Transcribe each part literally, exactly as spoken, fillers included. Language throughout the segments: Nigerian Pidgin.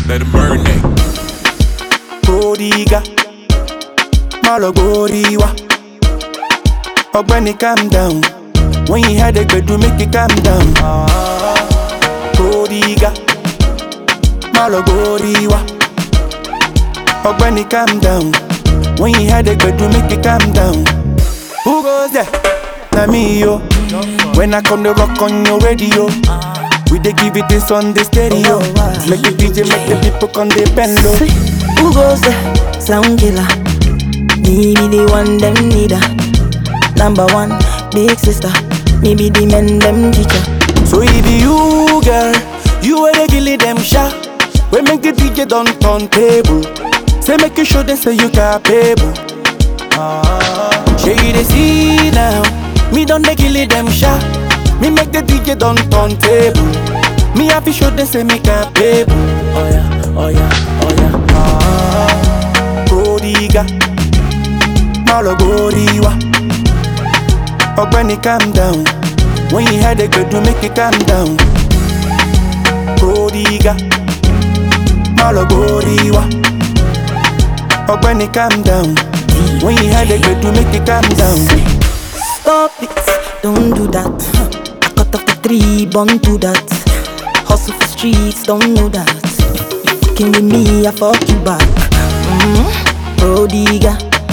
let it marinate. Prodiga, Malogoriwa. Ogbeni, calm down. When you had a bed, do make it calm down. Prodiga, Malogoriwa. Ogbeni, calm down. When you had a bed, do make it calm down. Who goes there? Na me, yo. When I come to rock on your radio, we dey give it this on the stereo. Make the D J, make the people come they bend low. Who goes there? Sound killer. Me be the one them need her. Number one, big sister. Me be the men them teacher. So it be you, girl. You are the gilly them shot. We make the D J done turntable. Say make you show them say you capable. Show you the see now. Me done the gilly them shot. Me make the D J done turntable. Me have to show them say me capable. Oh yeah, oh yeah, oh yeah. Ah, Prodiga, Malogoriwa. Ogbeni, calm down. When you had a good to make it calm down. Prodiga, Malogoriwa. Ogbeni, calm down. When you had a good to make it calm down. Stop it, don't do that. I cut off the three, born to that. Hustle for streets, don't know that. You fucking with me, I fuck you back. Mm-hmm. Prodiga.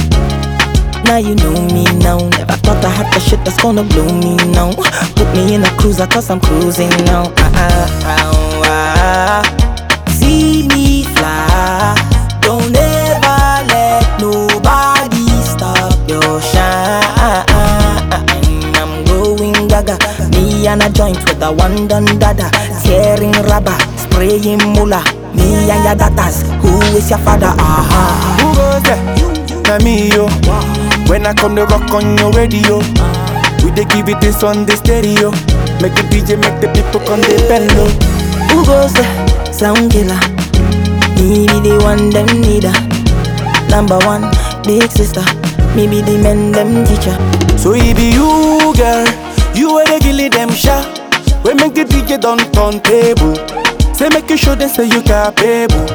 Now you know me now. Never thought I had the shit that's gonna blow me now. Put me in a cruiser cause I'm cruising now. Ah, ah, ah, ah. See me fly. Don't ever let nobody stop your shine. I'm going gaga. Me and a joint with a one done dada. Tearing rubber, spraying mula. Me and your daughters, who is your father? Ah, Who goes there? Na me, yo. When I come to rock on your radio, we dey give it this on the stereo. Make the D J, make the people come they bend low. who goes there? Sound killer. Me be the one them need her. Number one, big sister. Me be the men them teacher. So it be you, girl. You are the gilly them shot. We make the D J done turntable. Say make you show them say you capable.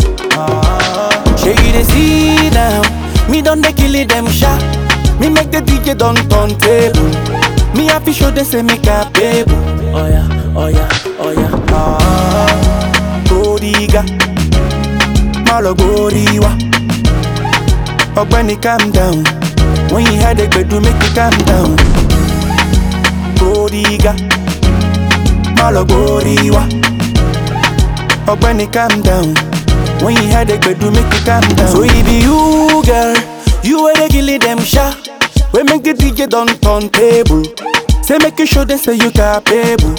Show you the see now. Me done the gilly them shot. Me make the D J done turntable. Me have to show them say me capable. Oh yeah, oh yeah, oh yeah. Ah, Prodiga, Malogoriwa. Ogbeni, calm down. When you had a bed, do make it calm down. Prodiga, Malogoriwa. Ogbeni, calm down. When you had a bed, do make it calm down. So it be you, girl. You are the gilly them shot. We make the D J done turntable. Say make you show them say you capable.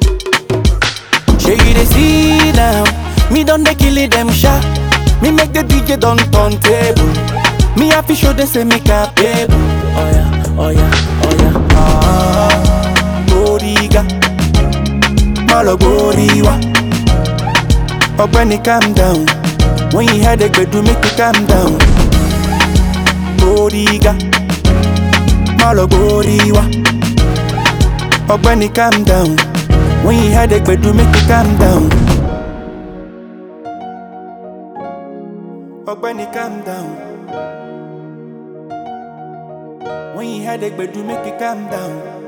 Show you the see now. Me done the gilly them shot. Me make the D J done turntable. Me have to show them say me capable. Oh yeah, oh yeah, oh yeah. Ah, Prodiga, Malogoriwa. Ogbeni, calm down. When you had a bed, do make it calm down. Prodiga, Malogoriwa. Ogbeni, calm down. When you had a bed, do make it calm down. Ogbeni, calm down. When you had a bed, do make it calm down.